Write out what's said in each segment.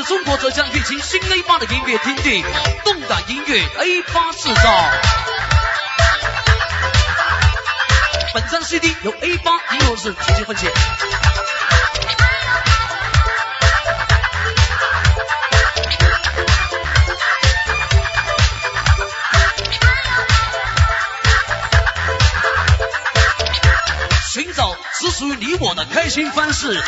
中国浙江乐清新 A8 的音乐天地，动感音乐 A8 制造。本张 CD 由 A8 音乐室全权分享。寻找只属于你我的开心方式，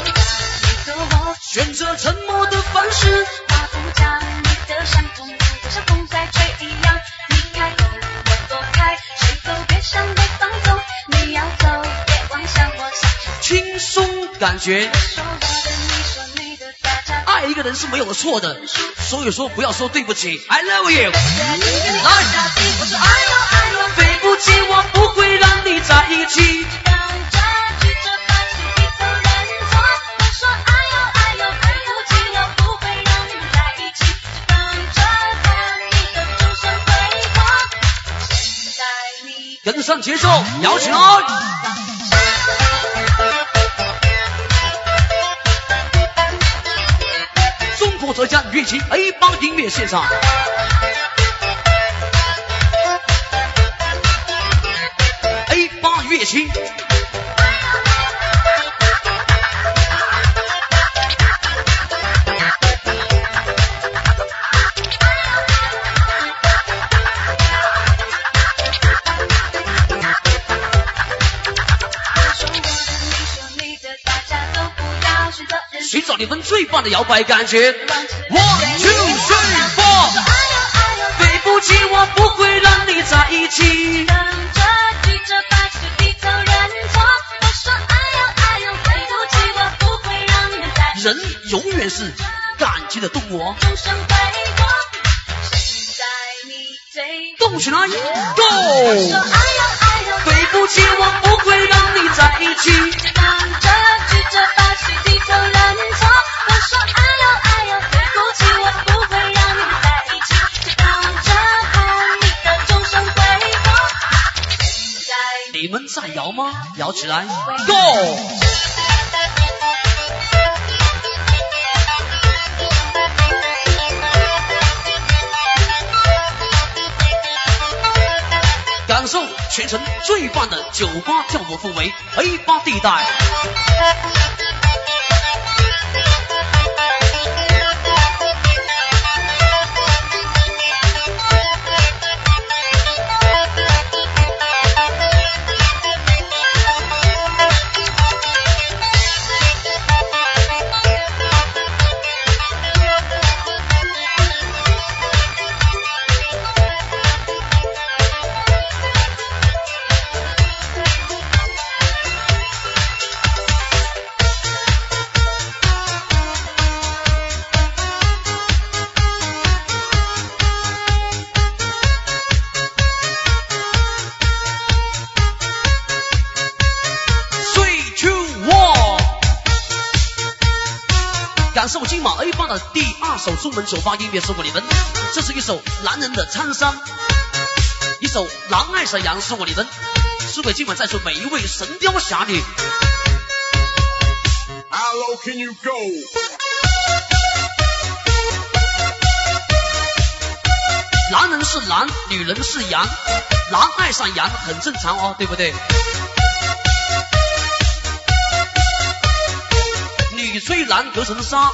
选择沉默的方式。 大风将你的伤痛，就像风在吹一样。你开口，我躲开，谁都别想被放纵。你要走，别妄想我下手。 轻松感觉。 说我的，你说你的，大家爱一个人是没有错的，所以说不要说对不起。I love you。 来，我说哎呦哎呦， 对不起，我不会让你在一起。跟上节奏，摇起来！中国浙江乐清 A8 音乐现场。A8 乐清。寻找你们最棒的摇摆感觉。1, 2, 3, 4。对不起，我不会让你在一起。人永远是感激的动物哦。动起来 ，Go！ 对不起，我不会让你在一起。你们在摇吗？摇起来 ，Go！ 感受全城最棒的酒吧跳舞氛围 ，A8 地带。感受今晚 A8 的第2首中文酒吧音乐送给你们，这是一首男人的沧桑，一首狼爱上羊送给你们，送给今晚在座每一位神雕侠侣。 How low can you go？ 男人是狼，女人是羊，狼爱上羊很正常哦，对不对？女追男隔层纱，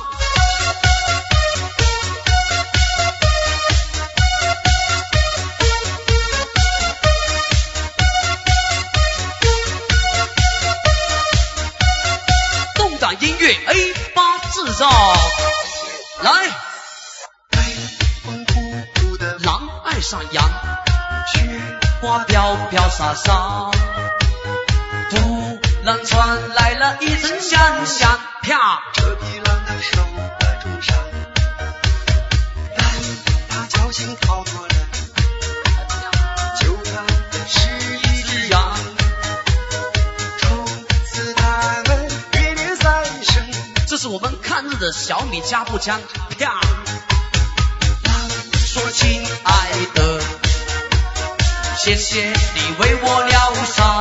动感音乐 A8 制造，来。狼爱上羊，雪花飘飘洒洒，突然传来了一阵响响，啪！ 这匹狼的手把住伤，但他侥幸逃脱了，就他是一只羊，从此他们约定三生。 这是我们抗日的小米加步枪，啪！说亲爱的，谢谢你为我疗伤，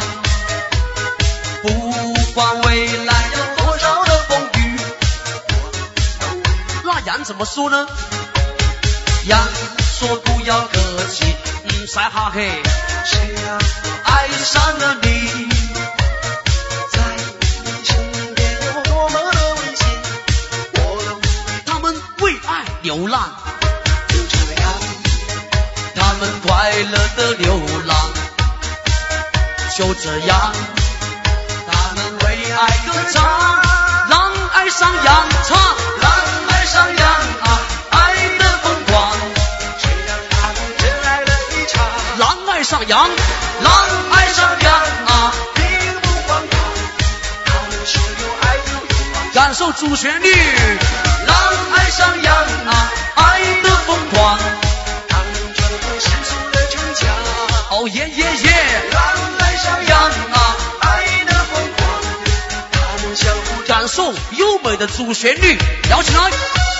不管未来有多少的风雨，那羊怎么说呢？杨说不要客气，使哈嘿， 谁呀爱上了你， 在你身边有多么的危险，我都他们为爱流浪， 就这样， 他们快乐的流浪，就这样，他们为爱歌唱，狼爱上羊唱，狼爱上羊啊，爱的疯狂， 谁让他们真爱了一场， 狼爱上羊，狼爱上羊啊， 并不荒唐，他们说有爱就有方向， 感受主旋律，狼爱上羊啊，爱的疯狂， 他们穿过世俗的城墙， 哦耶耶耶， 狼爱上羊啊，爱的疯狂，他们相互感受优美的主旋律，摇起来。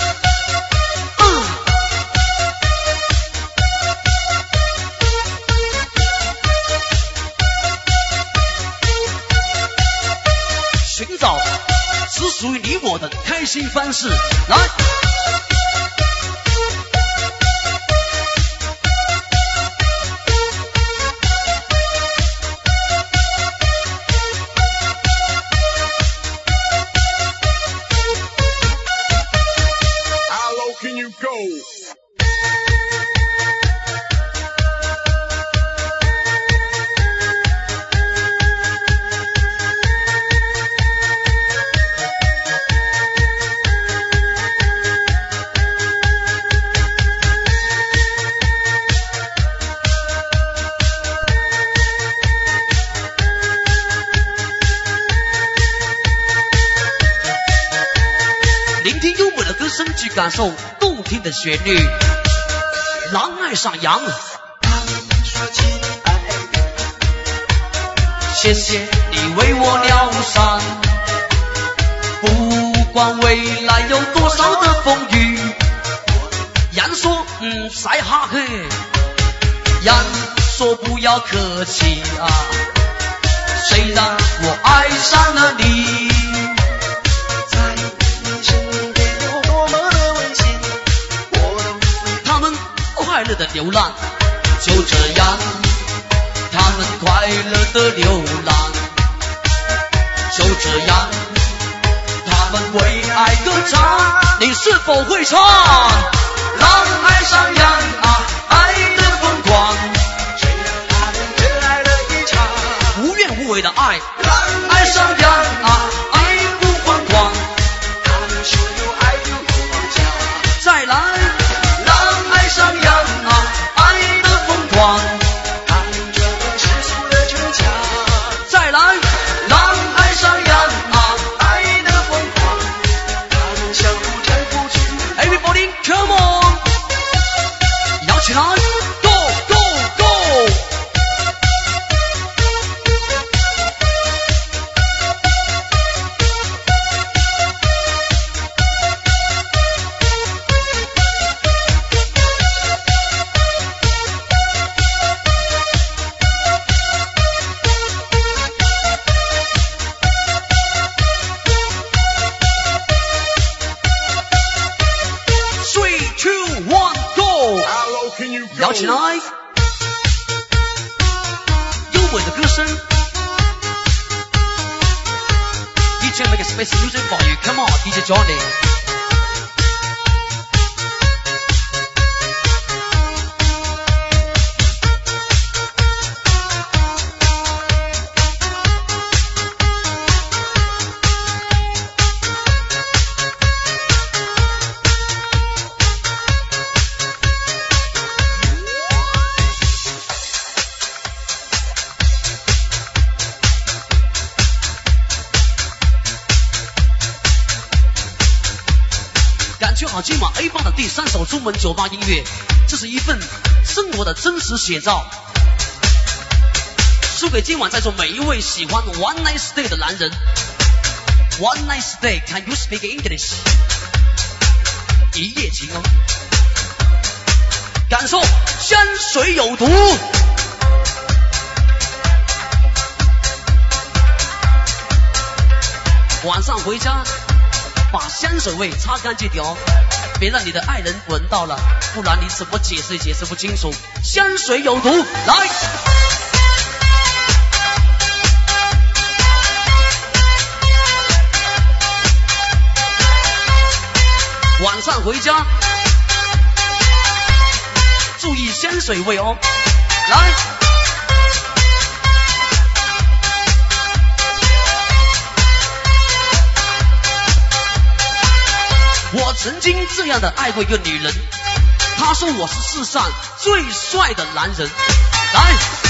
寻找只属于你我的开心方式，来。 How low can you go? 聆听优美的歌声，去感受动听的旋律。狼爱上羊， 说起爱， 谢谢你为我疗伤，不管未来有多少的风雨。羊说使哈嘿，羊说不要客气啊，谁让我爱上了你？ 在你身边有多么的危险，我都他们快乐的流浪，就这样，他们快乐的流浪，就这样，他们为爱歌唱。你是否会唱？狼爱上羊啊，爱的疯狂， 谁让他们真爱了一场， 无怨无悔的爱， 狼爱上羊啊，爱不疯狂。 他们说有爱就有方向， 再来，狼爱上羊啊，爱的疯狂。 他们穿过世俗的城墙， 再来，狼爱上羊啊， 爱的疯狂，他们相互搀扶去。 Everybody come on， 摇起来 ，Go Go Go！ 3、2、1 Go！ How low can you go? 摇起来，优美的歌声。DJ make a special music for you. Come on, DJ Johnny.感觉好今晚 A 棒的第3首中文酒吧音乐，这是一份生活的真实写照，输给今晚在座每一位喜欢 One Night Stay 的男人。One Night Stay, can you speak English？ 一夜情哦，感受香水有毒。晚上回家把香水味擦干净点哦，别让你的爱人闻到了，不然你怎么解释也解释不清楚。香水有毒，来。晚上回家注意香水味哦，来。我曾经这样的爱过一个女人，她说我是世上最帅的男人。来，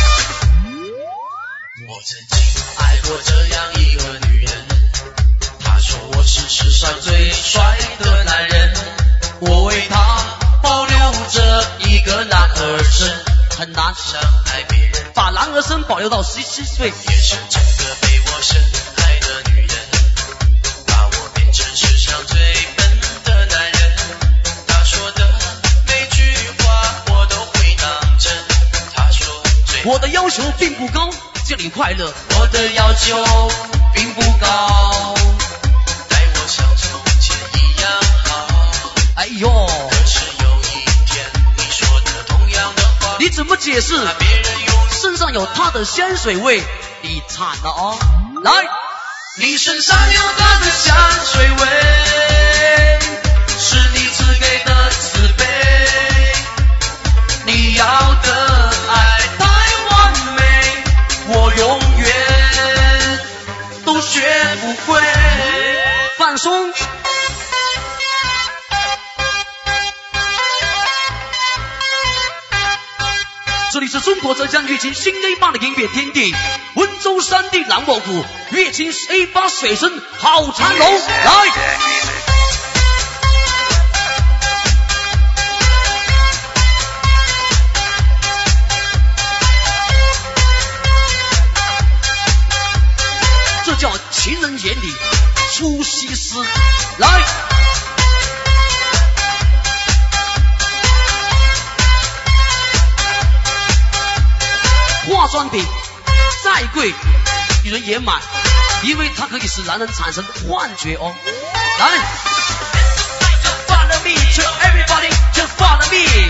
我曾经爱过这样一个女人，她说我是世上最帅的男人，我为她保留着一个男儿身， 很难想爱别人， 把男儿身保留到17岁， 也是这个被我深爱的女人，把我变成世上最笨的男人，她说的每句话我都会当真，她说我的要求并不高，祝你快乐。 我的要求并不高，待我像从前一样好。 哎呦， 可是有一天你说的同样的话， 你怎么解释？ 别人用身上有他的香水味，你惨了哦。来， 你身上有他的香水味，是你赐给的慈悲，你要的爱太完美，我永远都学不会。 放松。这里是中国浙江乐清新 A8 的音乐天地，温州山地蓝沃谷，乐清 A8 水声好长龙。来，这叫情人眼里出西施。来，化妆品再贵女人也买，因为它可以使男人产生幻觉哦。来 Follow me, to everybody, just follow me。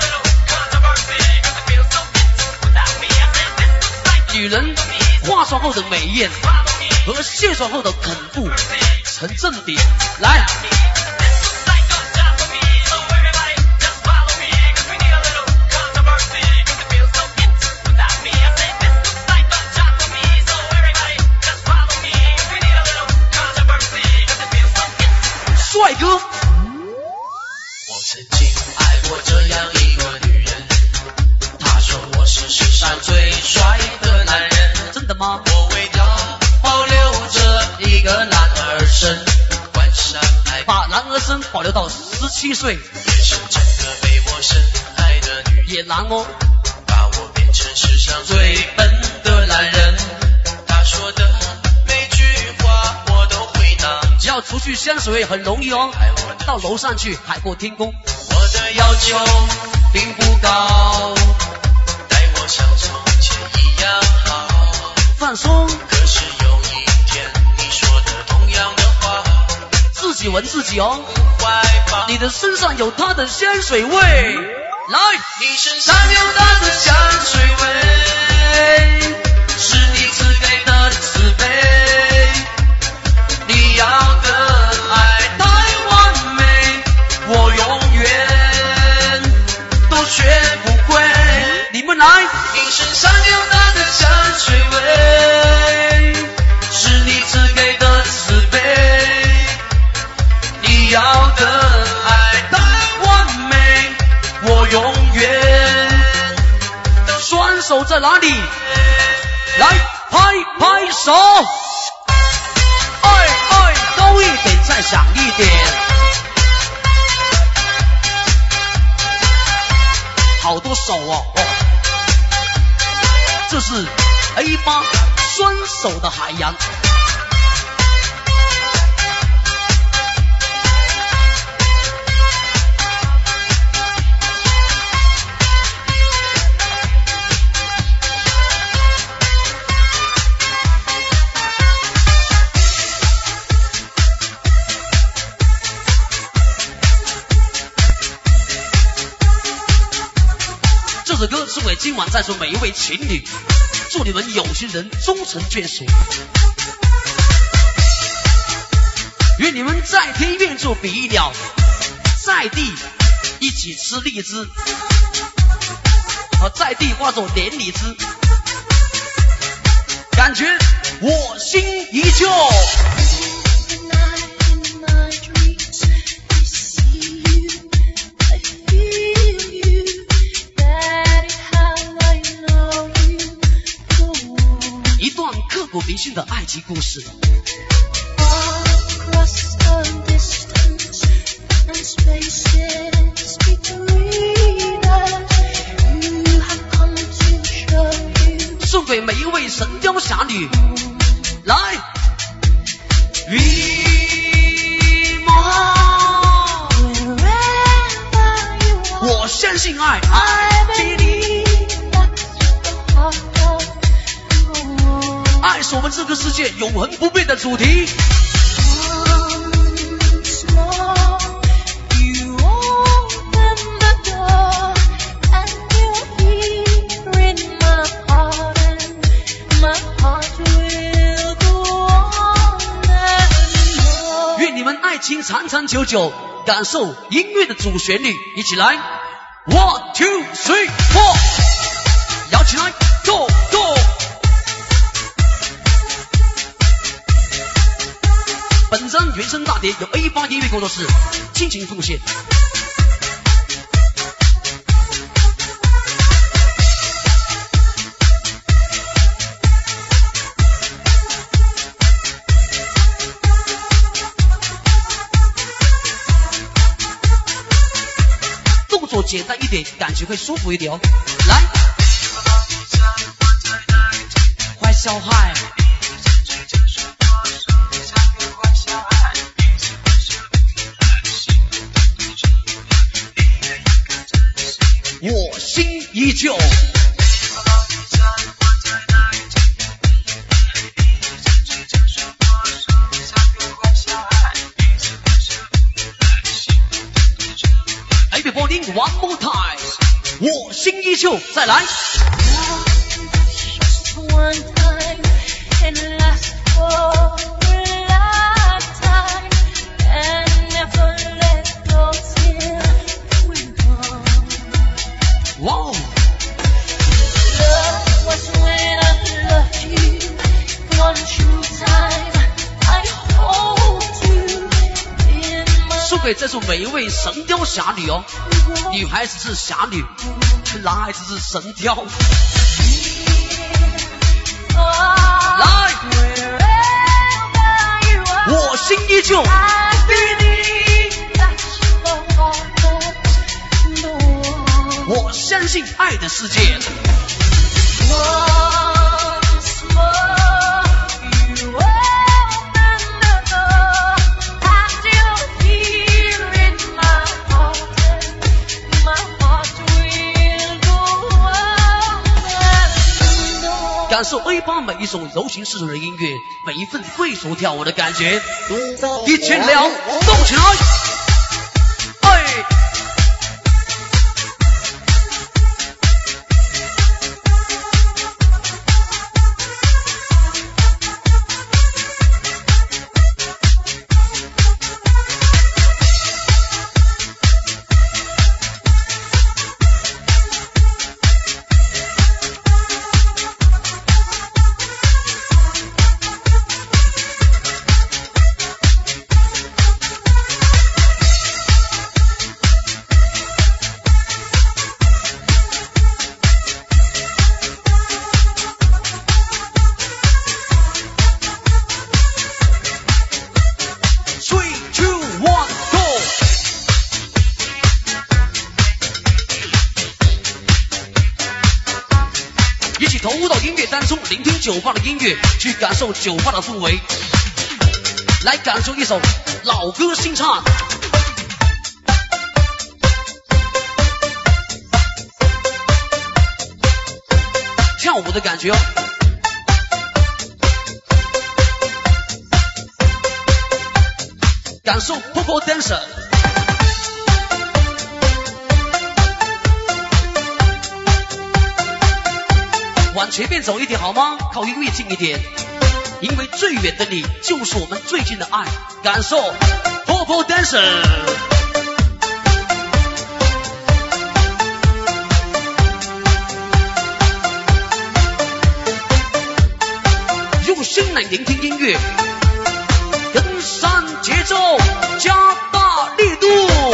女人化妆后的美艳和卸妆后的恐怖成正比。来，帅哥， 我曾经爱过这样一个女人，她说我是世上最帅的男人。 真的吗？ 我为她保留着一个男儿身，关上爱， 把男儿身保留到17岁， 也是这个被我深爱的女人， 也难哦。 把我变成世上最笨的男人。她说的每句话我都会当真， 只要除去香水味很容易哦，到楼上去海阔天空。 我的要求并不高，待我像从前一样好。 放松， 可是有一天你说的同样的话， 自己闻自己哦。 怀抱你的身上有他的香水味，来， 你身上有他的香水味，是你赐给的慈悲，你要的爱太完美，我永远都学不会。 你们来， 你身上有他的香水味，是你赐给的慈悲，你要的爱太完美，我永远双手在哪里？来，拍拍手，高一点，再响一点。好多手哦，这是 A8 双手的海洋。 首歌送给今晚在座每一位情侣，祝你们有情人终成眷属，愿你们在天愿作比翼鸟，在地一起吃荔枝，在地化作连理枝，感觉我心依旧。一段刻骨铭心的爱情故事。送给每一位神雕侠侣，来，一梦，我相信爱，爱是我们这个世界永恒不变的主题。爱情长长久久，感受音乐的主旋律，一起来 ，1 2 3 4， 摇起来 ，Go Go。本张原声大碟由 A8 音乐工作室倾情奉献。简单一点，感觉会舒服一点哦。来，坏小孩，我心依旧。One more time， 我心依旧，再来。哇哦！送给在座每一位神雕侠侣哦。女孩子是侠女，男孩子是神雕。来，我心依旧。我相信爱的世界。感受 A8 每一种柔情似水的音乐，每一份贵族跳舞的感觉，一起聊动起来，哎！投入到音乐当中，聆听酒吧的音乐，去感受酒吧的氛围，来感受一首老歌新唱。跳舞的感觉哦。感受 Popo Dancer。 往前面走一点好吗？靠音乐近一点，因为最远的你就是我们最近的爱，感受 Purple Dancer。用心来聆听音乐，跟上节奏，加大力度。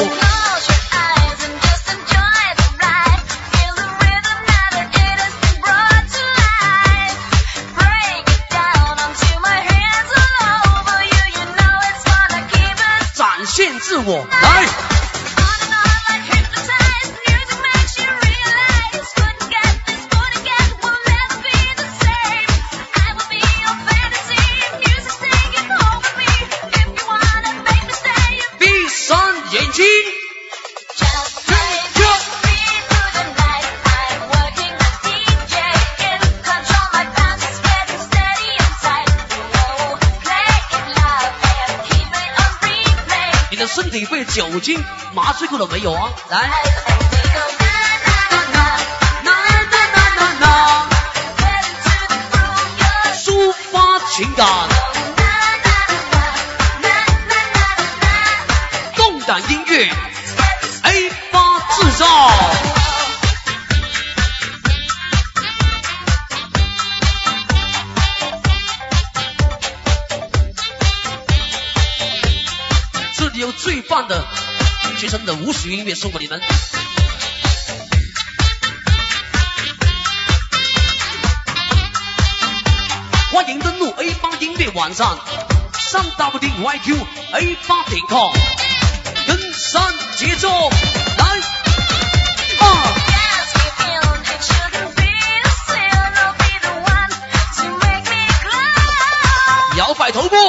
展现自我，来。身体被酒精麻醉过了没有啊？来，抒发情感，动感音乐 A8 制造。有最棒的学生的舞曲音乐送给你们，欢迎登录 A8 音乐网站3WDYQ-A8.com， 跟上节奏，来摇摆头部。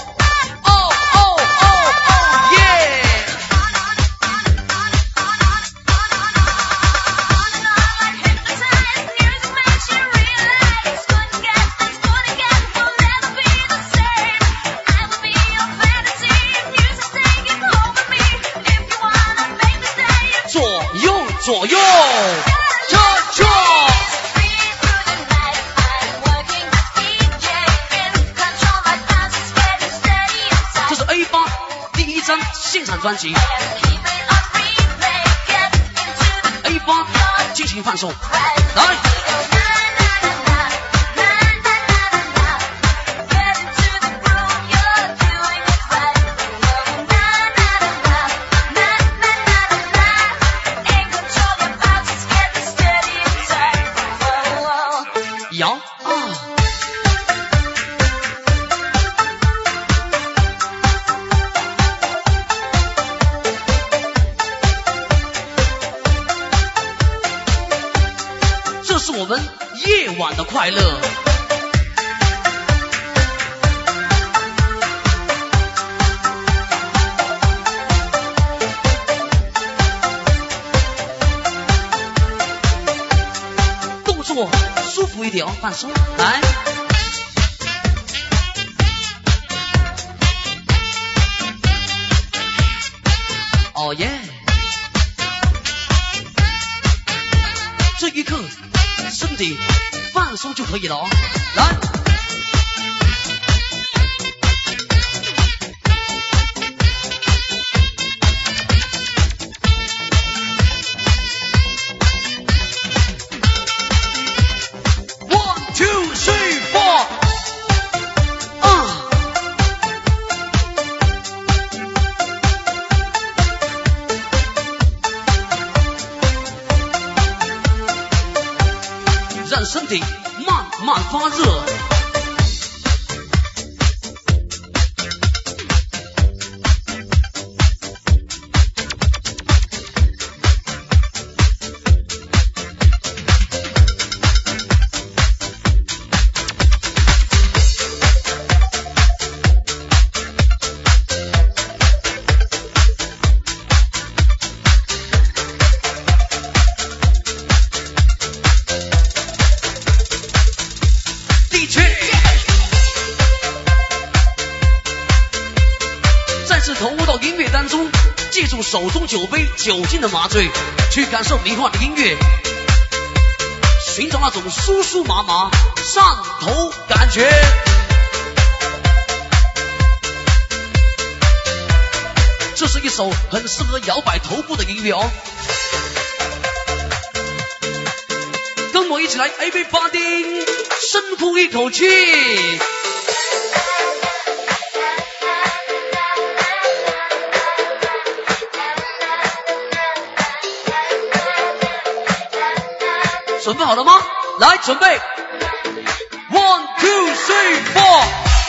左右，恰恰，这是 A8 第一张现场专辑 ，A8 进行放送，来。摇啊！这是我们夜晚的快乐。动作舒服一点哦，放松，来。哦耶！这一刻，身体放松就可以了哦，来。让身体慢慢发热。投入到音乐当中，借助手中酒杯酒精的麻醉，去感受迷幻的音乐， 寻找那种酥酥麻麻上头感觉。这是一首很适合摇摆头部的音乐哦，跟我一起来 everybody 深呼一口气。准备好了吗？来，准备 ，1 2 3 4。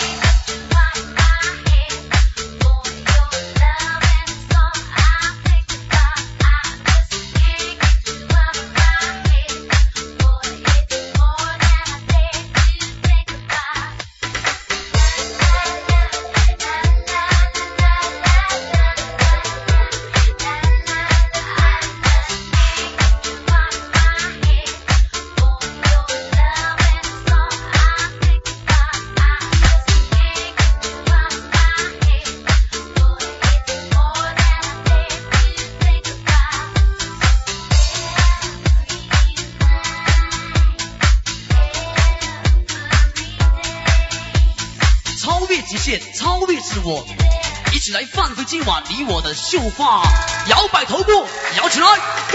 超越自我，一起来放飞今晚你我的秀发，摇摆头部，摇起来 ，Go！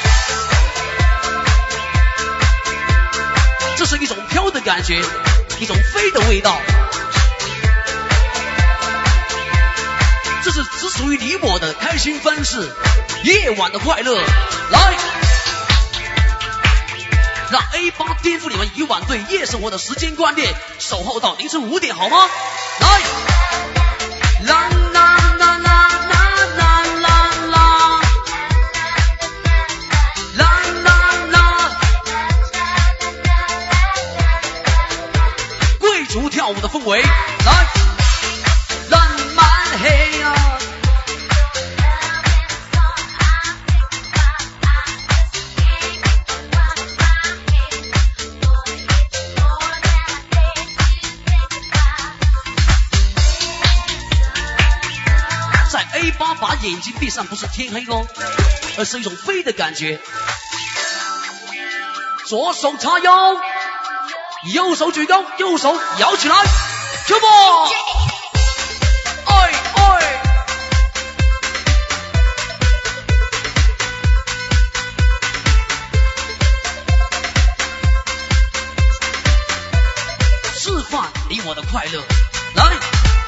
这是一种飘的感觉，一种飞的味道，这是只属于你我的开心方式，夜晚的快乐，来！让 A8 颠覆你们以往对夜生活的时间观念，守候到凌晨5点好吗？来，啦啦啦啦啦啦啦啦，啦啦啦，贵族跳舞的氛围，来，浪漫黑啊。A8 把眼睛闭上，不是天黑哦，而是一种飞的感觉。左手叉腰，右手举高，右手摇起来 ，Come on！ 哎哎！释放你我的快乐，来。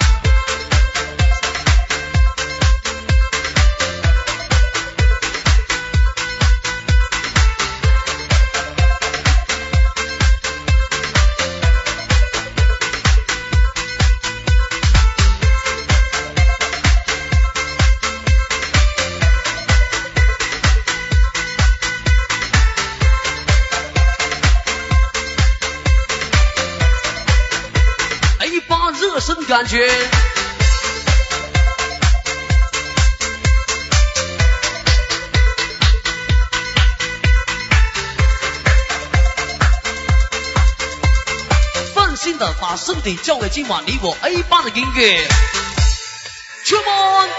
热身感觉，放心的把身体交给今晚你我 A8 的音乐 ，Come on！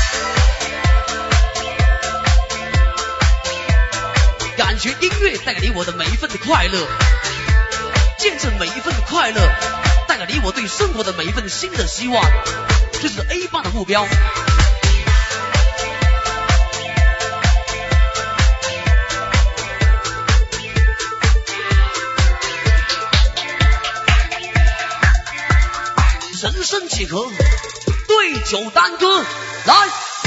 感觉音乐带给你我的每一份的快乐，见证每一份的快乐。带给你我对生活的每一份新的希望，这是 A8 的目标。人生几何，对酒当歌，来。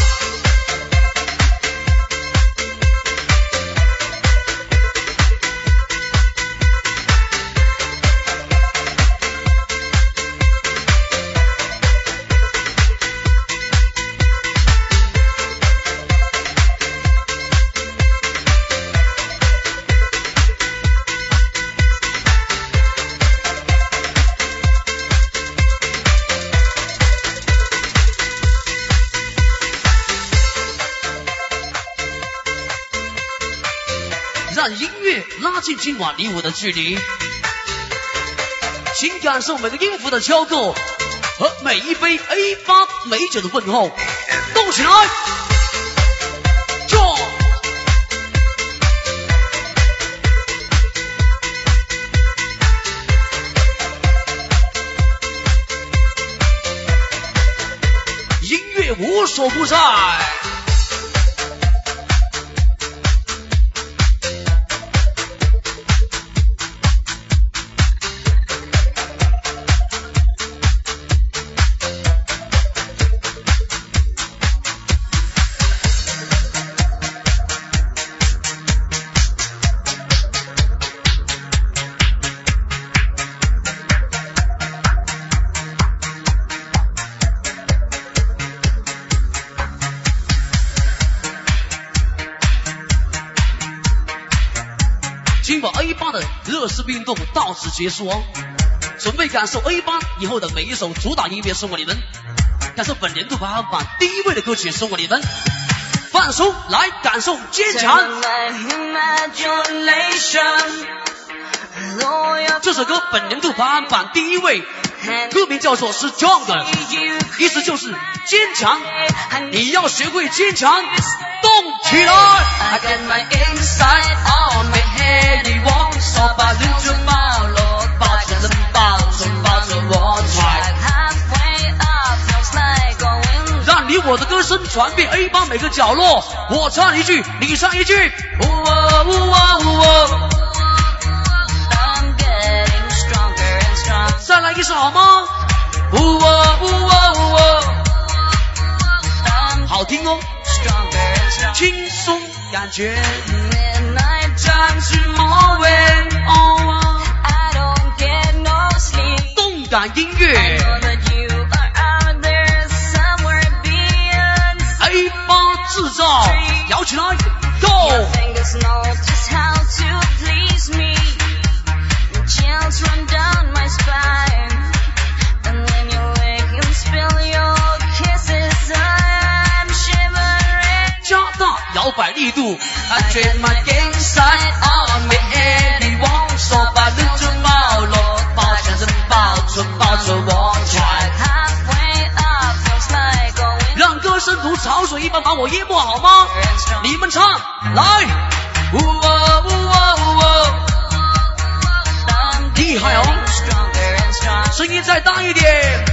让音乐拉近今晚你我的距离，请感受每个音符的敲构和每一杯 A8 美酒的问候，动起来！ 音乐无所不在。今晚 A8 的热身运动到此结束哦，准备感受 A8 以后的每一首主打音乐送给你们，感受本年度排行榜第1位的歌曲送给你们，放松来感受坚强。这首歌本年度排行榜第1位，歌名叫做 Stronger， 意思就是坚强，你要学会坚强，动起来。I get my inside on my head， 你往手把拎着抱了，抱着人抱着抱着我拽，让你我的歌声传遍 A8 每个角落。我唱一句，你唱一句。再来一首好吗？好听哦，轻松感觉。动感音乐。A8 制造，摇起来 ，Go！ 加大摇摆力度。I dream my inside on me， 你往手把拎着抱了，抱着人抱着抱着我拽，让歌声如潮水一般把我淹没好吗？你们唱来，厉害哦！声音再大一点，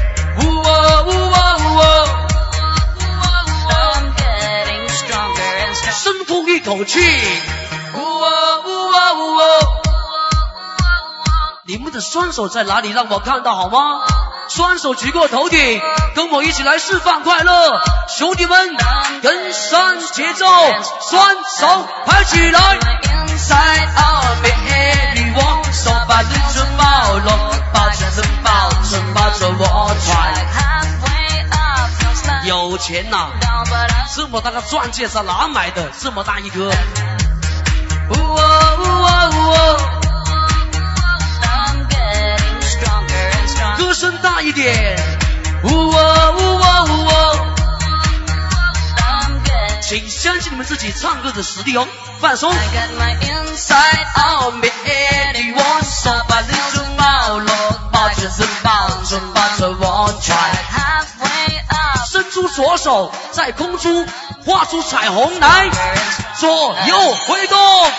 深呼一口气，你们的双手在哪里？让我看到好吗？双手举过头顶，跟我一起来释放快乐，兄弟们跟上节奏，双手拍起来。Inside on me， 你往手把拎着抱了，抱着人抱着抱着我拽。有钱呐，这么大个钻戒在哪买的？这么大一颗。歌声大一点。请相信你们自己唱歌的实力哦，放松。Inside on me， 你往手把拎着抱了，抱着人抱着抱着我拽。伸出左手，在空中画出彩虹来，左右挥动。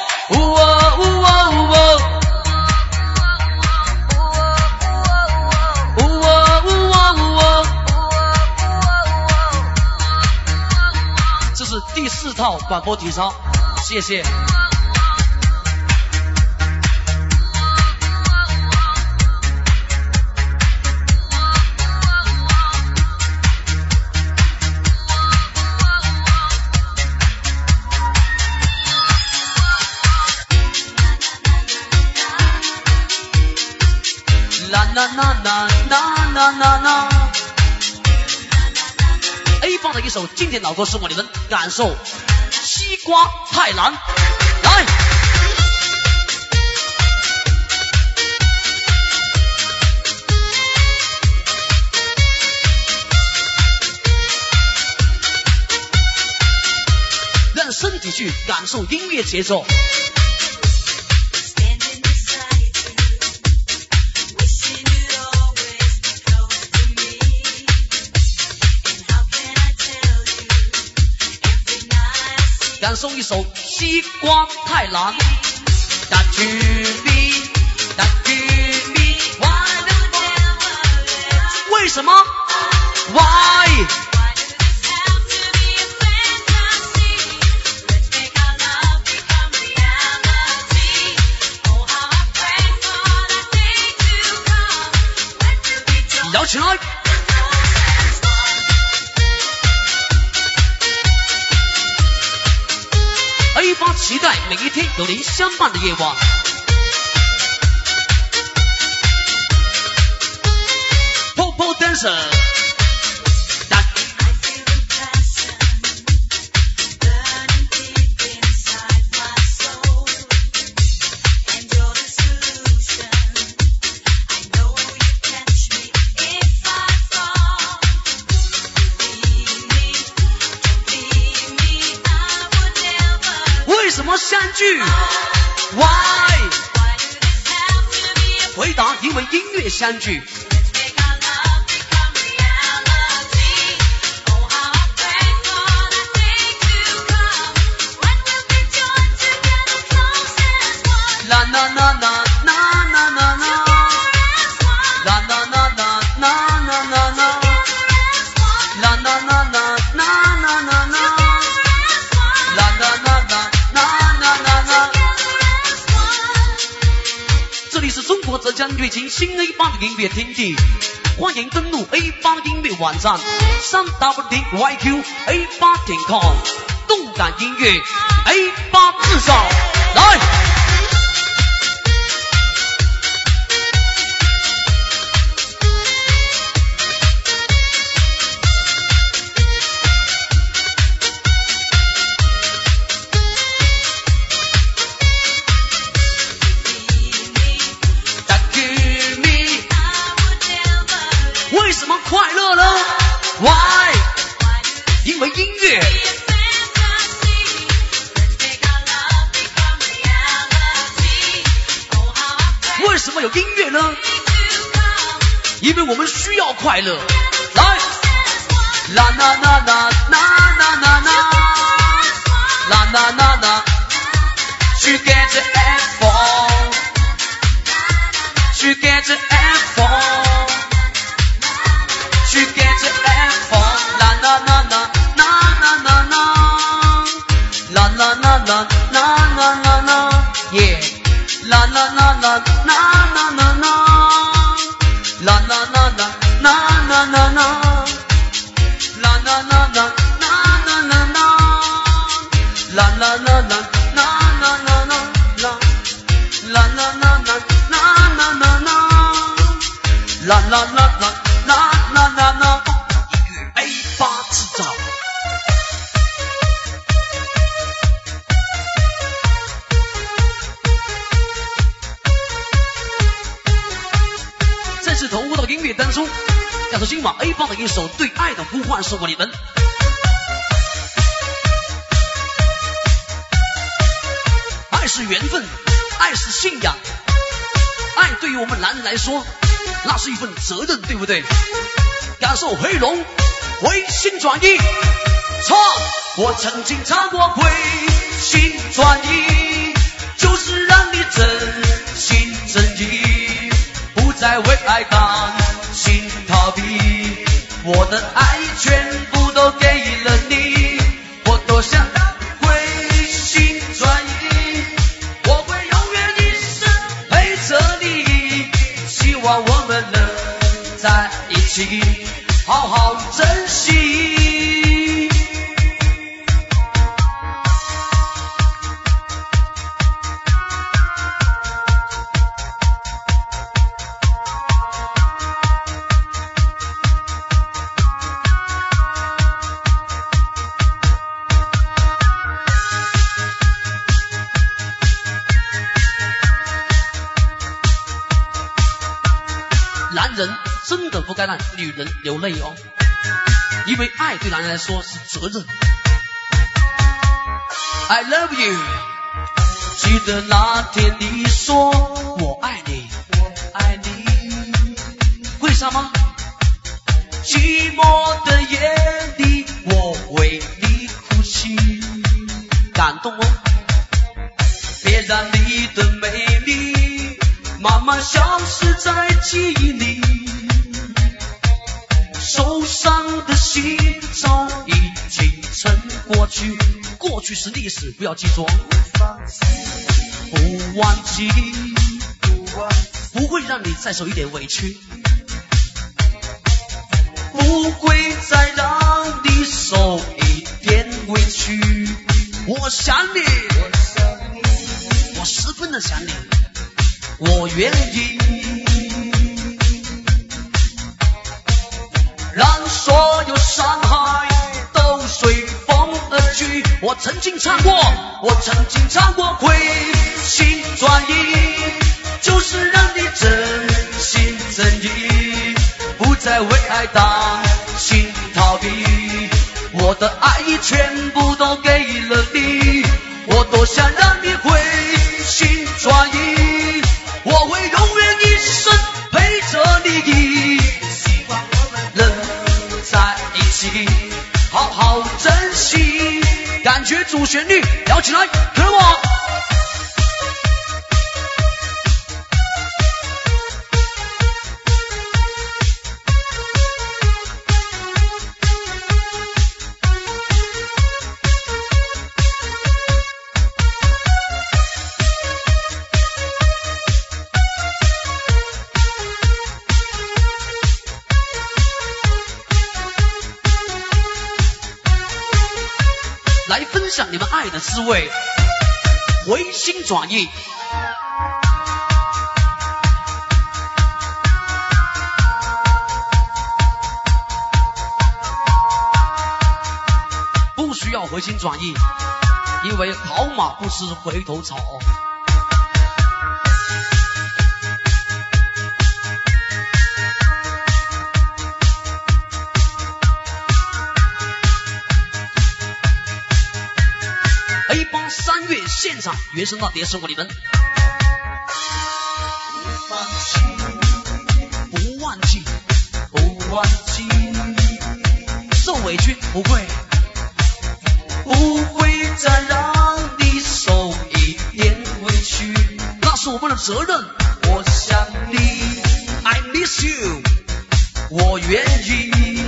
这是第4套广播体操，谢谢。A8 的一首经典老歌送给你们，感受西瓜太蓝，来。让身体去感受音乐节奏。感受一首西瓜太蓝。为什么 ？Why？ 期待每一天有您相伴的夜晚。Popo Dancer。为什么相聚 ？Why？ 回答：因为音乐相聚。啦啦啦啦啦啦啦啦，啦啦啦啦啦啦啦啦，啦啦啦啦啦啦啦啦。这里是中国浙江最新新 A8 的音乐天地，欢迎登录 A8 音乐网站3w.yqa8.com， 动感音乐 A8 制造，来。为什么快乐呢 ？Why？ 因为音乐。为什么有音乐呢？因为我们需要快乐。来，啦啦啦啦啦啦啦啦，啦啦啦啦，去 get the F4， 去 get the F4。去 get the F4， 啦啦啦啦啦啦啦啦，啦啦啦啦啦啦啦啦，耶，啦啦啦啦啦啦啦啦，啦啦啦啦啦啦啦啦，啦啦啦啦啦啦啦啦，啦啦啦啦啦啦啦啦，啦啦啦啦啦啦啦啦啦，啦啦啦啦啦啦啦啦啦，啦啦啦啦啦啦啦啦啦，啦啦啦啦啦啦啦啦啦，啦啦啦啦啦啦啦啦啦啦，啦啦啦啦啦啦啦啦啦啦，啦啦啦啦啦啦啦啦啦啦啦，A8 制造。再次投入到音乐当中，要是今晚 A8 的一首《对爱的呼唤》送给你们。爱是缘分，爱是信仰，爱对于我们男人来说，那是一份责任，对不对？感受黑龙回心转意，唱我曾经唱过回心转意，就是让你真心真意，不再为爱担心逃避，我的爱全部都给了你，我多想让你回心转意，我会永远一生陪着你，希望我们能在一起好好珍惜。男人真的不该让女人流泪哦，因为爱对男人来说是责任。I love you， 记得那天你说我爱你，我爱你，为什么？寂寞的夜里我为你哭泣，感动哦，别让你的美丽慢慢消失在记忆里，受伤的心早已经成过去，过去是历史，不要记住，不忘记，不会让你再受一点委屈，不会再让你受一点委屈。我想你， 十分的想你，我愿意让所有伤害都随风而去。我曾经唱过回心转意，就是让你真心真意，不再为爱担心逃避。我的爱意全部都给了你，我多想让你回心转意，我会永远一生陪着你，希望我们能在一起好好珍惜。感觉主旋律摇起来，跟我来分享你们爱的滋味，回心转意。不需要回心转意，因为好马不吃回头草。黑帮3月现场原声大碟送给你们，不忘记，受委屈不会再让你受一点委屈，那是我们的责任。我想你 I miss you， 我愿意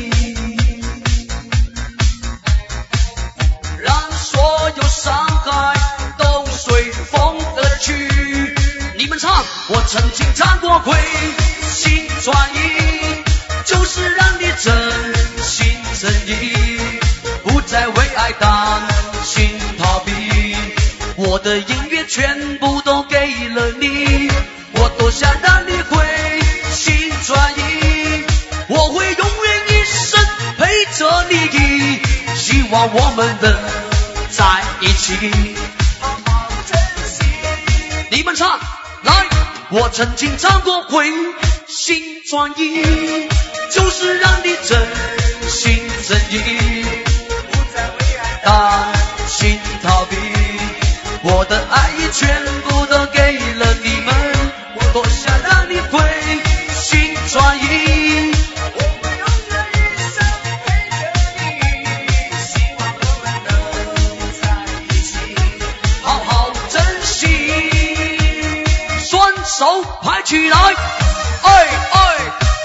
让所有伤害都随风而去。你们唱，我曾经唱过回心转意，就是让你真心真意，不再为爱担心逃避。我的音乐全部都给了你，我多想让你回心转意，我会永远一生陪着你，希望我们能在一起好好珍惜。你们唱，来，我曾经唱过回心转意，就是让你真心真意，不再为爱担心逃避。我的爱意全部都给了你们，我多想让你回心转意，我会永远一生陪着你，希望我们能在一起好好珍惜。双手拍起来，哎哎。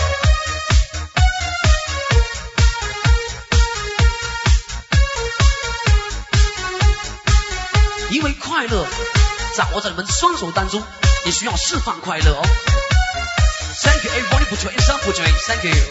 因为快乐掌握在你们双手当中，也需要释放快乐哦。Thank you everybody, put your hands up, put your hands, thank you。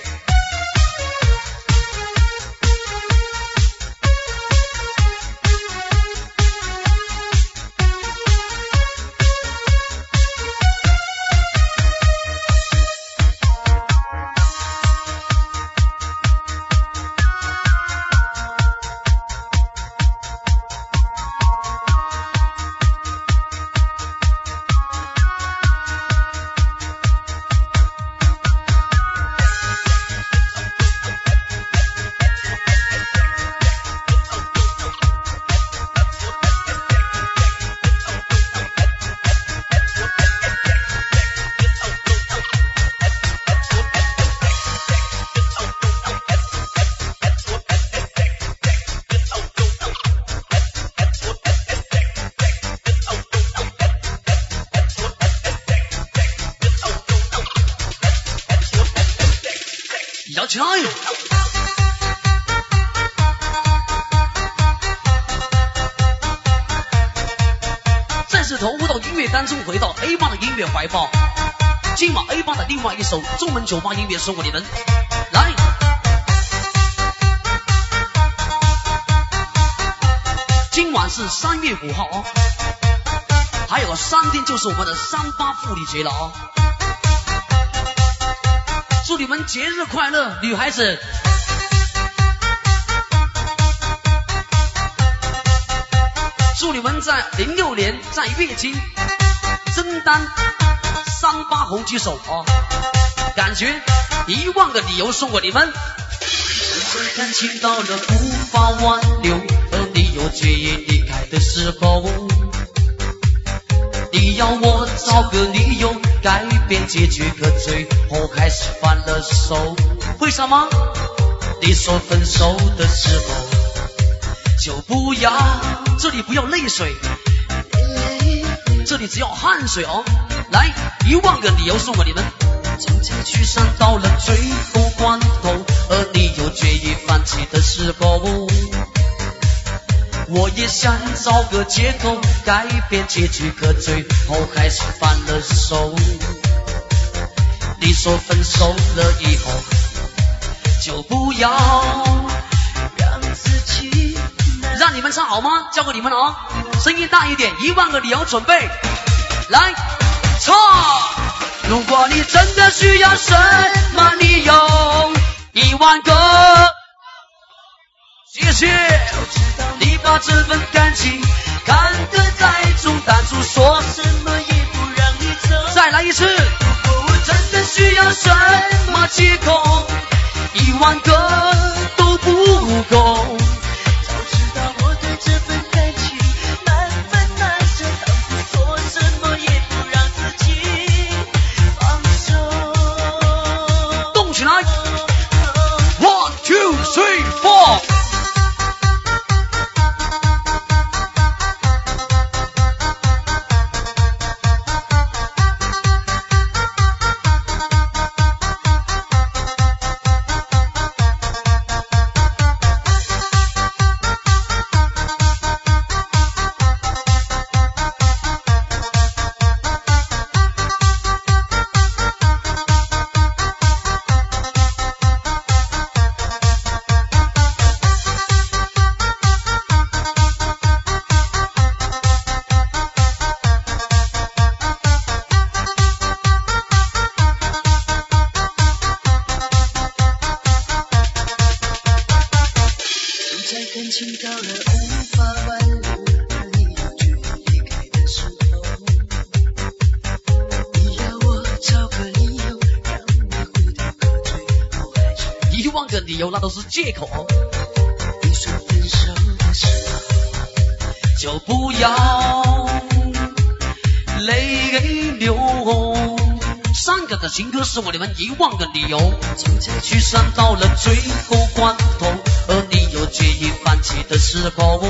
摇起来！再次投入到音乐当中，回到 A 棒的音乐怀抱。今晚 A 棒的另外一首中文酒吧音乐送给你们，来。今晚是3月5号哦， 还有3天就是我们的38妇女节了哦。祝你们节日快乐，女孩子。祝你们在06年在月经征单38红举手哦，感觉1万个理由送给你们。感情到了无法挽留，而你又决意离开的时候，你要我找个理由改变结局，可最后还是翻了手。为什么？你说分手的时候就不要，这里不要泪水，这里只要汗水哦。来，1万个理由送给你们。从结局上到了最后关头，而你又决意放弃的时候，我也想找个借口改变结局，可最后还是翻了手。你说分手了以后就不要让自己，让你们唱好吗？交给你们了哦，声音大一点，1万个理由准备，来唱。如果你真的需要什么理由，1万个，谢谢。你把这份感情看得太重，当初说什么也不让你走。再来一次。如果我真的需要什么借口，1万个都不够。早知道我对这份感情难分难舍，当初说什么也不让自己放手。动起来 ，1 2 3 4。那都是借口。你说分手的时候就不要泪流。3个的情歌是我你们1万个理由，从结局上到了最后关头，而你又决意放弃的时候，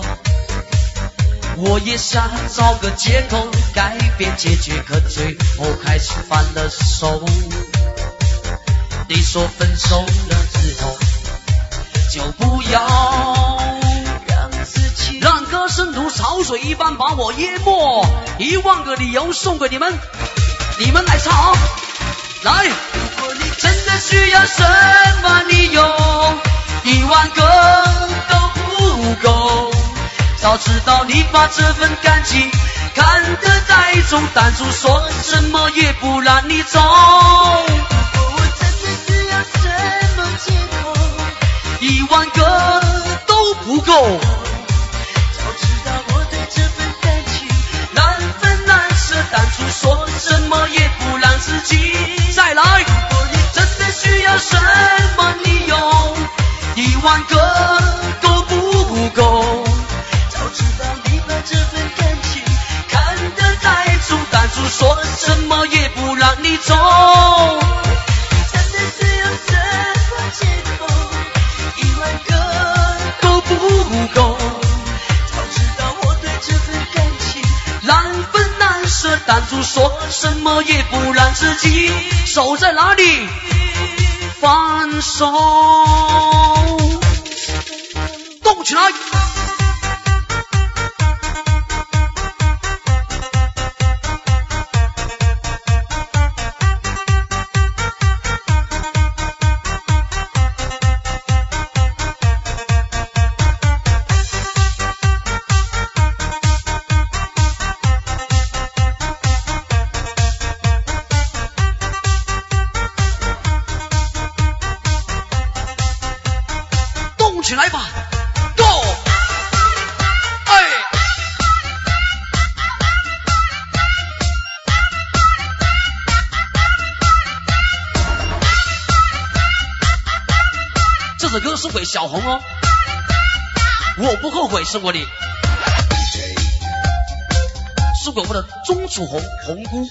我也想找个借口改变结局，可最后还是翻了手。你说分手了之后就不要让自己，让歌声如潮水一般把我淹没。1万个理由送给你们，你们来唱。来，如果你真的需要什么理由，1万个都不够。早知道你把这份感情看得太重，当初说什么也不让你走。1万个都不够。早知道我对这份感情难分难舍，当初说什么也不让自己。再来，如果你真的需要什么理由，1万个都不够。早知道你把这份感情看得太重，当初说什么也不让你走。真的需要什么借口，1万个都不够。早知道我对这份感情难分难舍，当初说什么也不让自己。手在哪里？放手，动起来。 输给小红哦，我不后悔胜过你。输给我们的钟楚红红姑。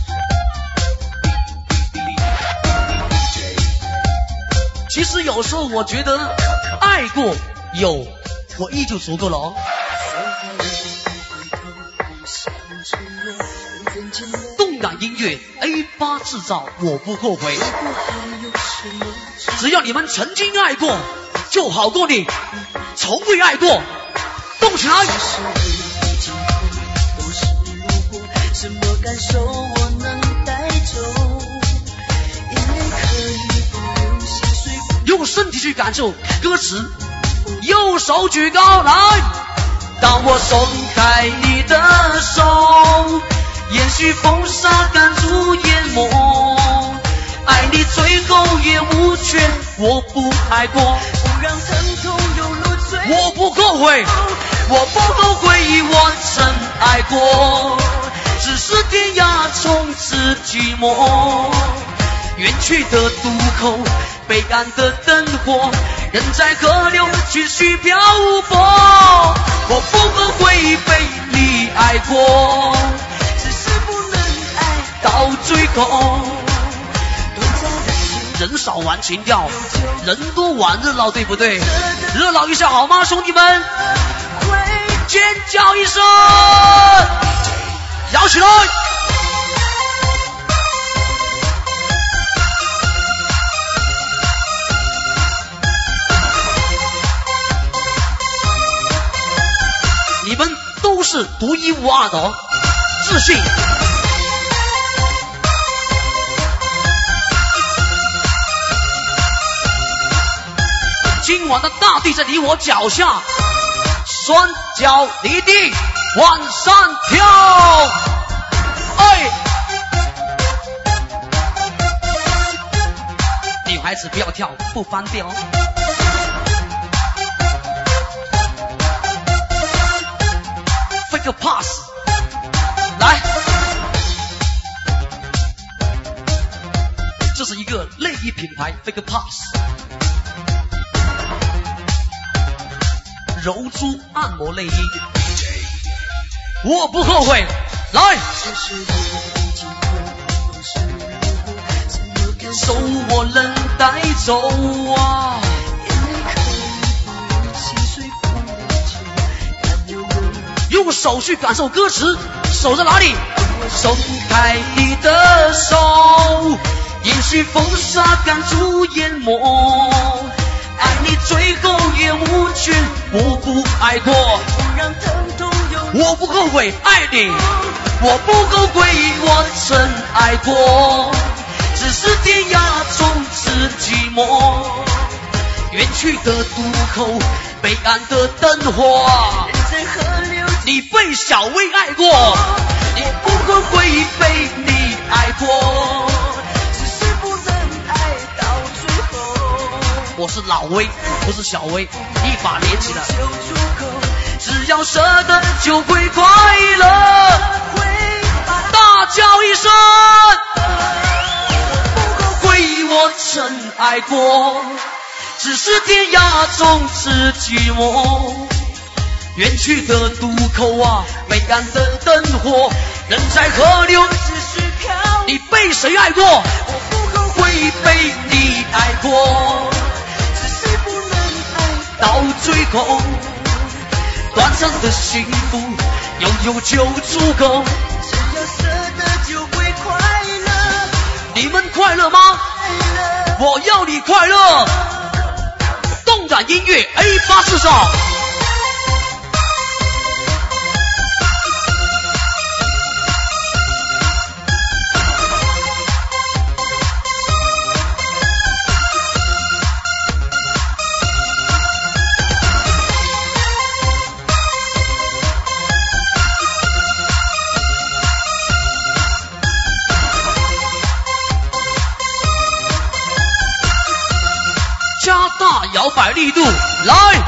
其实有时候我觉得爱过有我依旧足够了哦。动感音乐 A8 制造，我不后悔。只要你们曾经爱过，就好过你从未爱过。动起来！ 什么感受我能带走？ 用身体去感受歌词，右手举高来。当我松开你的手，也许风沙赶住淹没，爱你最后也无缺，我不爱过， 不让疼痛有路追， 我不后悔，我不后悔我曾爱过，只是天涯从此寂寞，远去的渡口，北岸的灯火，人在河流继续漂泊，我不后悔被你爱过， 只是不能爱到最后。人少玩情调，人多玩热闹，对不对？热闹一下好吗，兄弟们？尖叫一声，摇起来！你们都是独一无二的哦，自信。今晚的大地在你我脚下，双脚离地往上跳，哎，女孩子不要跳，不翻掉。Fake pass， 来，这是一个内衣品牌 Fake pass。柔珠按摩内衣，我不后悔。来，手我能带走啊！用手去感受歌词，手在哪里？松开你的手，也许风沙赶住淹没，爱你最后也无缺，我不爱过，我不后悔爱你，我不后悔我曾爱过，只是天涯从此寂寞，远去的渡口，北岸的灯火，你被小薇爱过，你不后悔被你爱过，只是不能爱到最后。我是老薇，不是小薇，一把连起来。只要舍得就会快乐，大叫一声，不后悔我曾爱过，只是天涯从此寂寞，远去的渡口啊，北岸的灯火，人在河流继续漂。你被谁爱过？我不后悔被你爱过，只是不能爱到最后。短暂的幸福，拥有就足够。只要舍得就会快乐。你们快乐吗？我要你快乐。动感音乐 A8 制造。加大摇摆力度，来！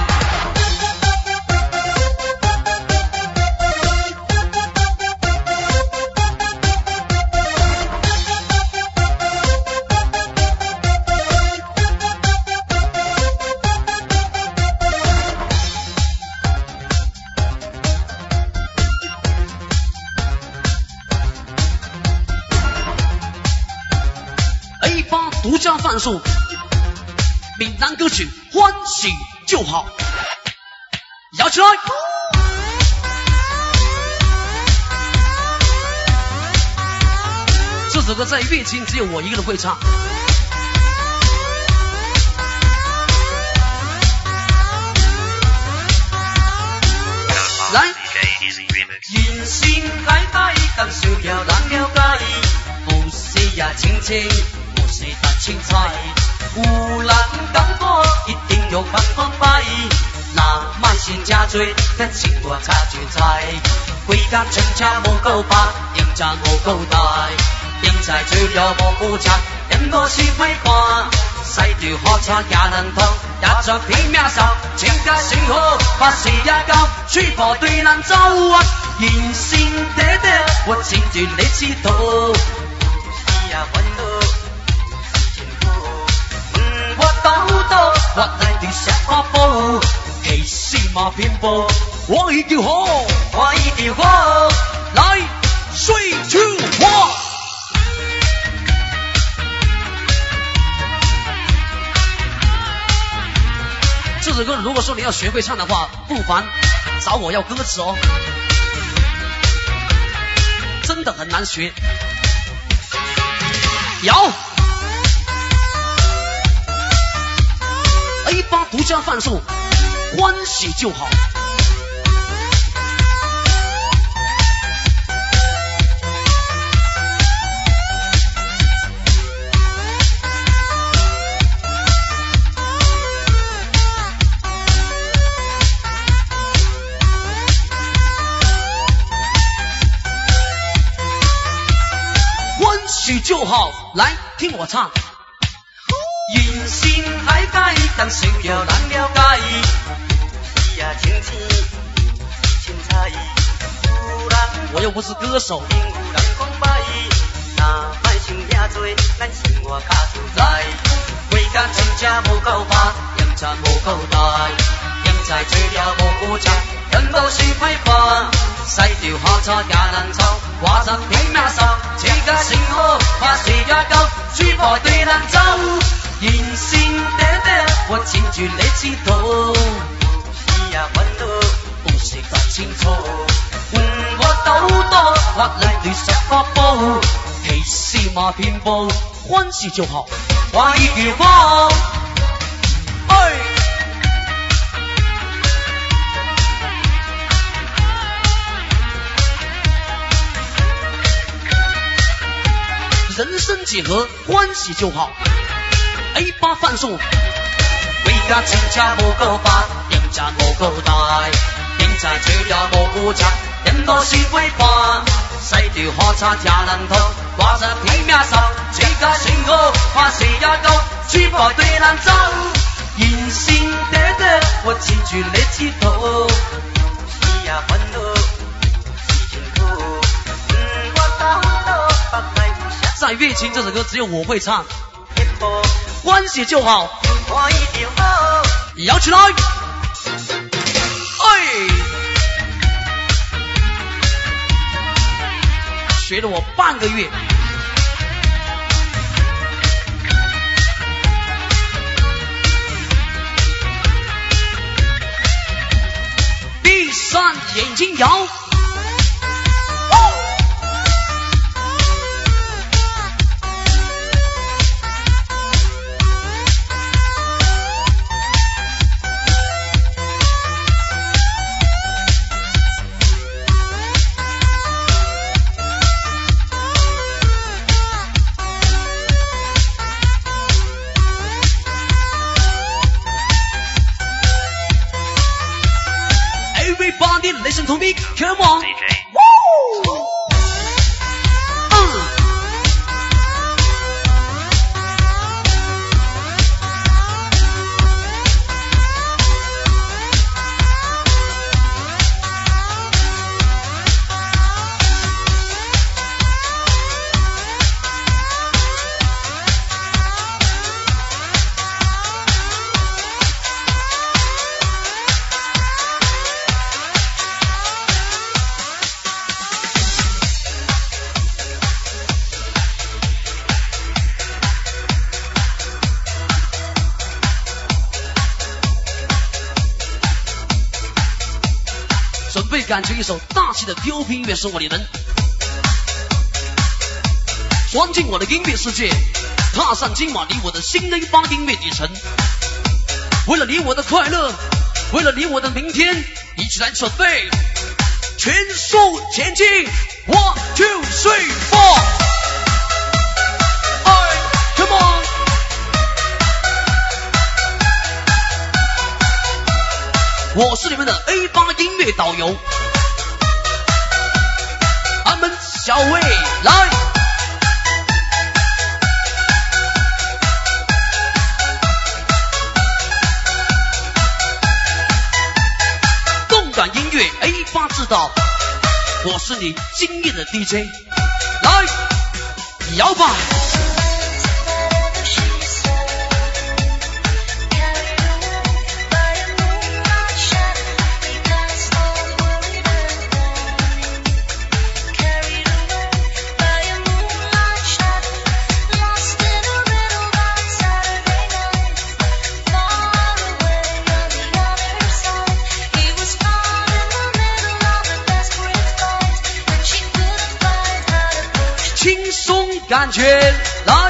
独家贩售闽南歌曲《欢喜就好》，摇起来！这首歌在乐清只有我一个人会唱。来， 人生海海，当需要人了解，不是也清清，不是白青菜。有人感觉一定要放放摆，那卖心真多，咱生活差就在。规工全车无够白，用车无够大，用菜做了无够吃，连无是歹看。驶着火车行人通，也作拼命走，请甲幸福，把事业到，去部对人走啊！人生短短，我亲像咧佚佗，是啊烦恼，是辛苦。我斗倒，我来对啥发布，其实嘛拼搏，我一条好，我一条好，来3、2、1。 这首歌如果说你要学会唱的话，不妨找我要歌词哦，真的很难学。摇 A8 独家贩售，欢喜就好。许就好，来听我唱。 人生海海，当需要人了解，是啊清青，凊彩。 我又不是歌手。 有人讲歹，那莫想遐多，咱生活较自在。规工真正无够白，盐茶无够大，盐菜做了无够吃，人无是歹看。驶着火车行人走，我则拼命走，请甲幸福，把事业到，去步对人走。人生短短，我亲像咧佚佗，是啊烦恼，不是搞清楚。我斗倒，我来对啥发布，其实嘛拼搏， 欢喜就好。 我一句话，哎。 人生几何，欢喜就好。A8 贩售， 规家真正无够白，用茶无够大，用菜做了无够吃，连无是歹看。驶着火车行人通，我则拼命走，请甲幸福，把事业到，去步对人走。人生短短，我亲像咧佚佗，是啊烦恼，是辛苦。我斗倒，北来有啥？ 在乐清这首歌只有我会唱，欢喜就好， 我一定好， 摇起来！哎，学了我半个月。闭上眼睛摇。Everybody listen to me, come on. Woo! 准备感觉一首大气的 Q P 音乐送给你们。钻进我的音乐世界，踏上今晚你我的新的一帮音乐旅程。为了你我的快乐，为了你我的明天，一起来准备，全速前进 ！1, 2, 3, 4， Come on！ 我是你们的 A 八音乐导游，俺们小魏来。动感音乐 A 八制造，我是你惊艳的 DJ， 来摇吧。感觉来，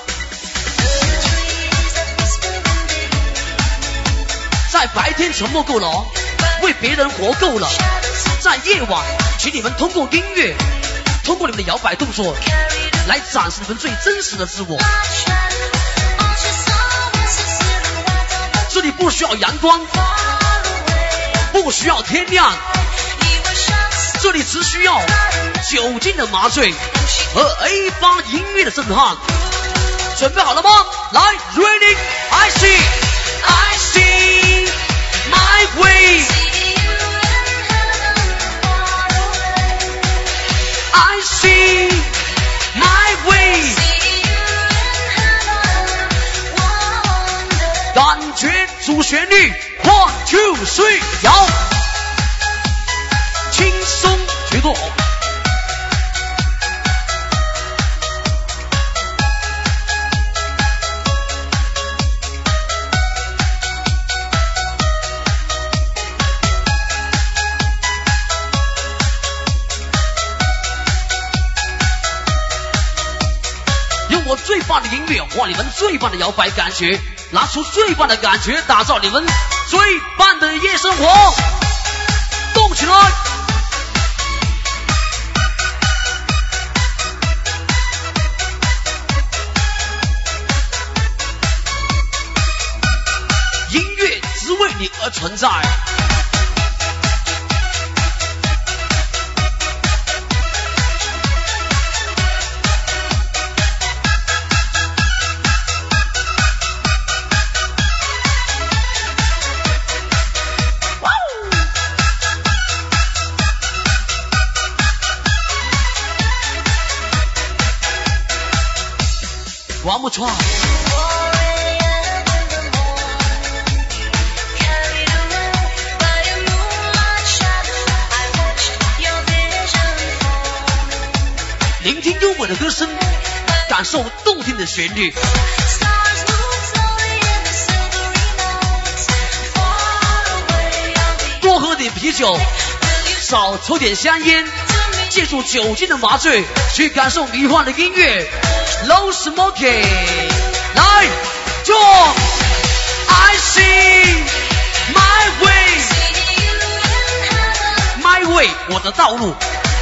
在白天沉默够了，为别人活够了，在夜晚，请你们通过音乐，通过你们的摇摆动作，来展示你们最真实的自我。这里不需要阳光，不需要天亮，这里只需要酒精的麻醉和 A 八音乐的震撼。准备好了吗？来 ，Ready? I see, I see my way. I see my way. 感觉主旋律 ，1, 2, 3， 摇，轻松节奏。我最棒的音乐，换你们最棒的摇摆感觉，拿出最棒的感觉，打造你们最棒的夜生活，动起来！音乐只为你而存在。One more try.聆听优美的歌声，感受动听的旋律。多喝点啤酒，少抽点香烟，借助酒精的麻醉，去感受迷幻的音乐。No smoking， 来做 I see my way，my way， 我的道路。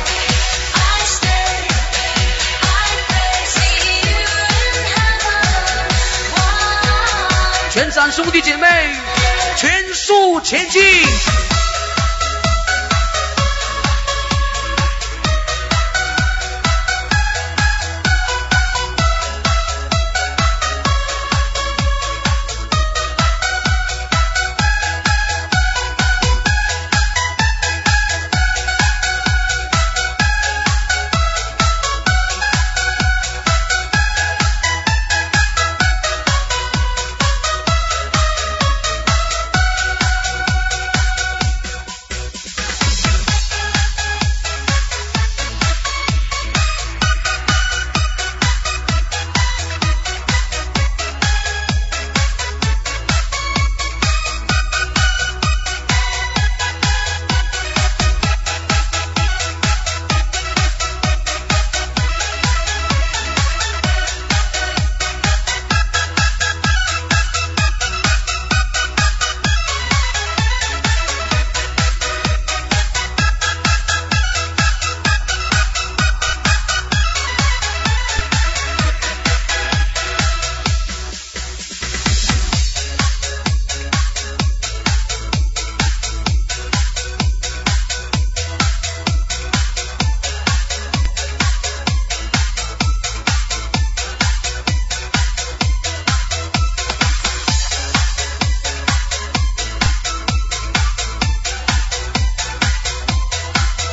全场兄弟姐妹，全速前进。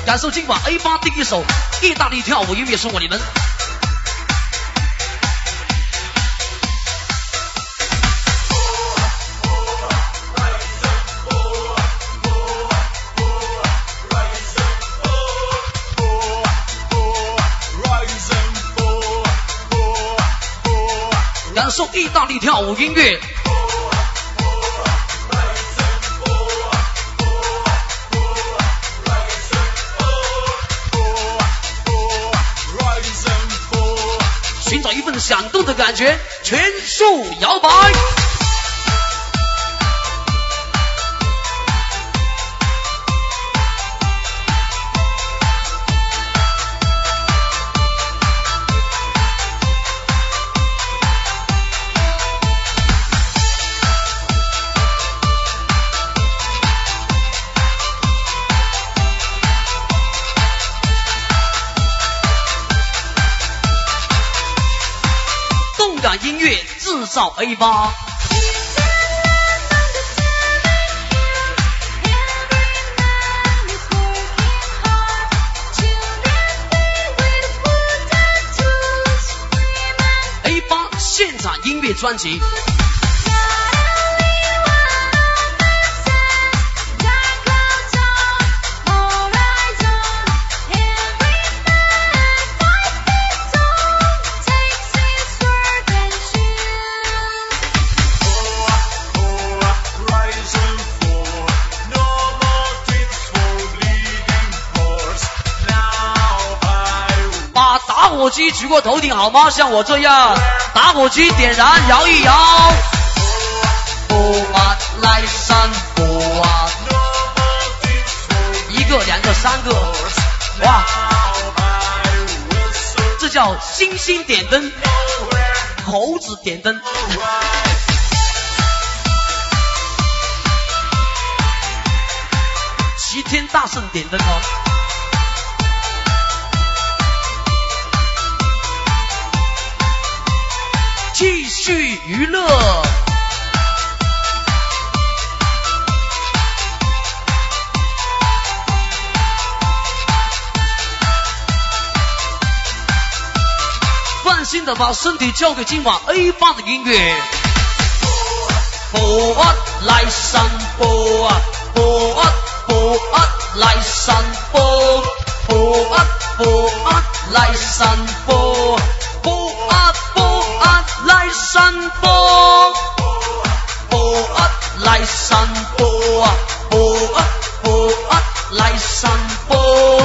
感受今晚 A8 第一首意大利跳舞音乐送给你们。感受意大利跳舞音乐。寻找一份响动的感觉，全速摇摆。音乐制造 A8。A8 现场音乐专辑。打火机举过头顶好吗？像我这样，打火机点燃，摇一摇。来山坡啊，一个、两个、三个，哇，这叫星星点灯，猴子点灯。齐天大圣点灯哦。继续娱乐，放心的把身体交给今晚 A8 的音乐。坡啊来山坡啊，坡啊坡啊来山坡，坡啊坡啊来山坡，坡啊坡啊来山坡，坡啊来山坡啊，坡啊坡啊来山坡。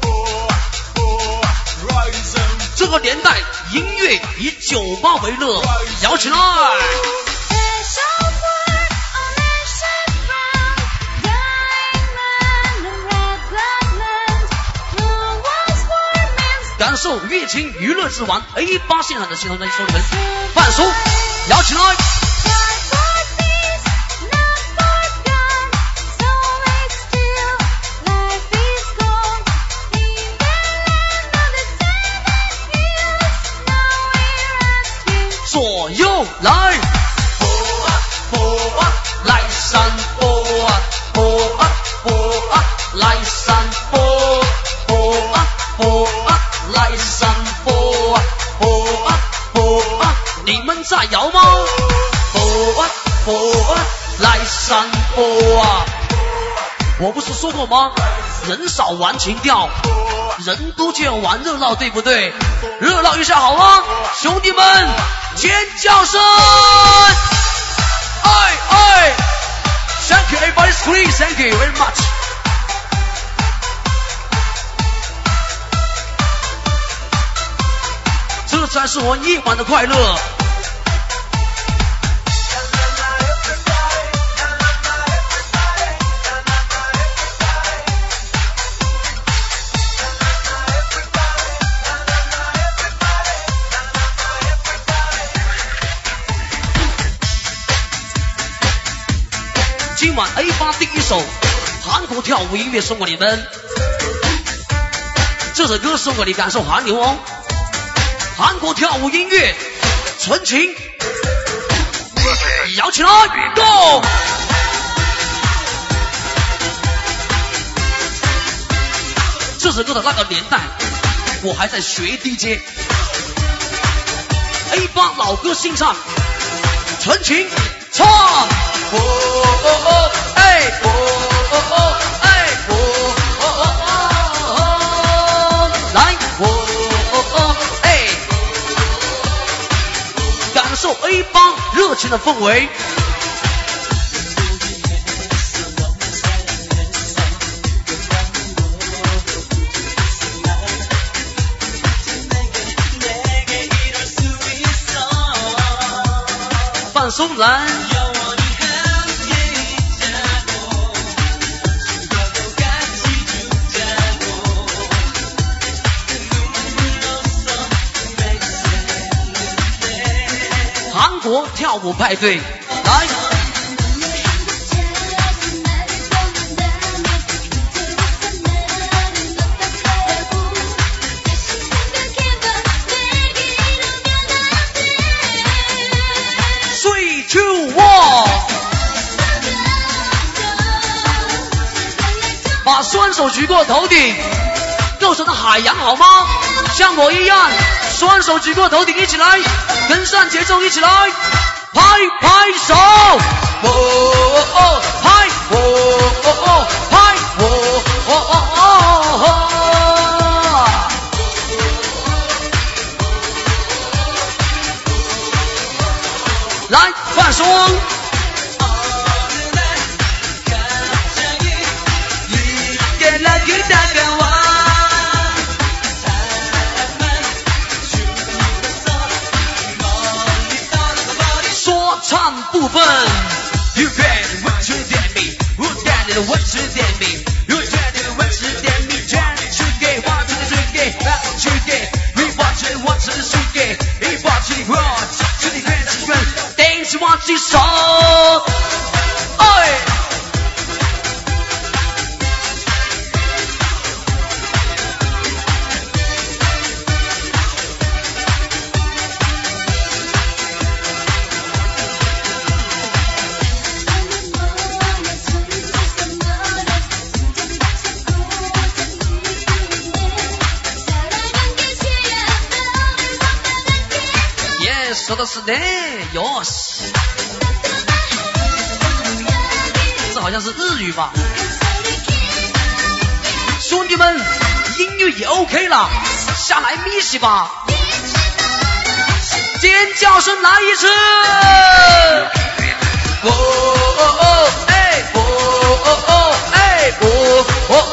这个年代音乐以酒吧为乐，摇起来！感受乐清娱乐之王 A8 现场的现场专辑，送你们放松，摇起来！左右来，坡啊坡啊来山坡啊，坡啊坡啊来山坡，坡啊坡啊来山坡啊，坡啊坡啊，你们在摇吗？坡啊坡啊来山坡啊，我不是说过吗？人少玩情调，人多就要玩热闹，对不对？热闹一下好吗？兄弟们，尖叫声！哎哎 ，Thank you everybody, please, thank you very much。这才是我夜晚的快乐。今晚 A8 第一首韩国跳舞音乐送给你们，这首歌送给你感受韩流哦。韩国跳舞音乐，纯情，摇起来 ，Go！ 这首歌的那个年代，我还在学 DJ。A8 老歌新唱，陈情唱。哦哦哦，哎，哦哦哦，哎，哦哦哦哦，来，哦哦哦，哎，感受 A8 热情的氛围。放松来。韩国跳舞派对，来。3, 2, 1，把双手举过头顶，构成海洋好吗？像我一样，双手举过头顶，一起来，跟上节奏，一起来，拍拍手，哦哦哦，拍，哦哦哦，拍，哦哦哦哦。来放松。说唱部分。You better what you tell me, who did it, what you tell me, you did it, what you tell me, Johnny, you get what you get, what you get, we watch it, what you get, we watch it, watch it, you get it, dance, watch it, so, oi. 说的是呢，哟西，这好像是日语吧？兄弟们，音乐也 OK 了，下来咪西吧！尖叫声来一次！哦哦哦，哎，哦哦哦，哎，哦哦